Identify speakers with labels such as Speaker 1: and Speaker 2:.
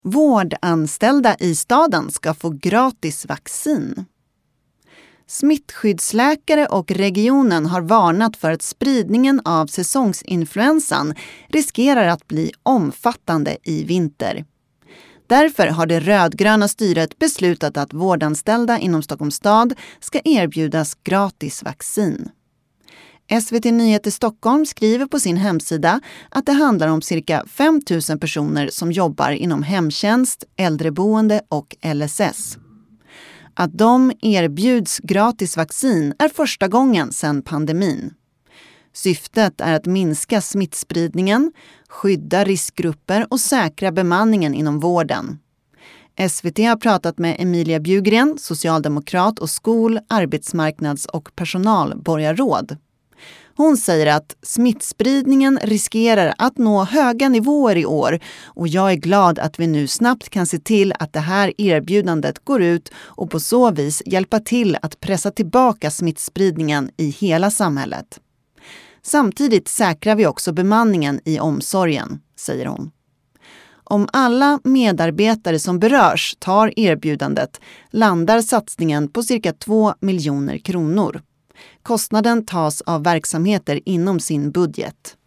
Speaker 1: Vårdanställda i staden ska få gratis vaccin. Smittskyddsläkare och regionen har varnat för att spridningen av säsongsinfluensan riskerar att bli omfattande i vinter. Därför har det rödgröna styret beslutat att vårdanställda inom Stockholms stad ska erbjudas gratis vaccin. SVT Nyheter Stockholm skriver på sin hemsida att det handlar om cirka 5 000 personer som jobbar inom hemtjänst, äldreboende och LSS. Att de erbjuds gratis vaccin är första gången sedan pandemin. Syftet är att minska smittspridningen, skydda riskgrupper och säkra bemanningen inom vården. SVT har pratat med Emilia Bjugren, socialdemokrat och arbetsmarknads- och personalborgarråd. Hon säger att smittspridningen riskerar att nå höga nivåer i år och jag är glad att vi nu snabbt kan se till att det här erbjudandet går ut och på så vis hjälpa till att pressa tillbaka smittspridningen i hela samhället. Samtidigt säkrar vi också bemanningen i omsorgen, säger hon. Om alla medarbetare som berörs tar erbjudandet landar satsningen på cirka 2 miljoner kronor. Kostnaden tas av verksamheter inom sin budget.